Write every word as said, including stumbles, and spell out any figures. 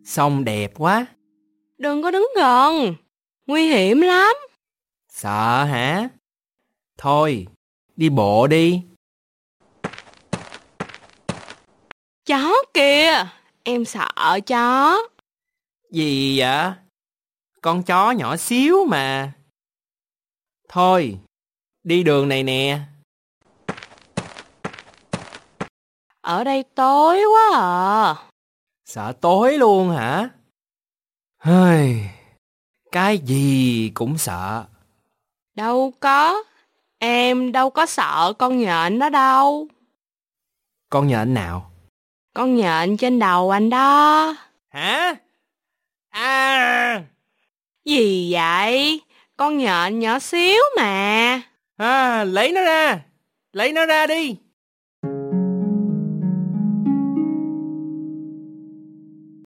Sông đẹp quá. Đừng có đứng gần, nguy hiểm lắm. Sợ hả? Thôi, đi bộ đi. Chó kìa, em sợ chó. Gì vậy? Con chó nhỏ xíu mà. Thôi, đi đường này nè. Ở đây tối quá à. Sợ tối luôn hả? Hơi, cái gì cũng sợ. Đâu có, em đâu có sợ con nhện đó đâu. Con nhện nào? Con nhện trên đầu anh đó. Hả? À! Gì vậy? Con nhện nhỏ xíu mà. À, lấy nó ra. Lấy nó ra đi.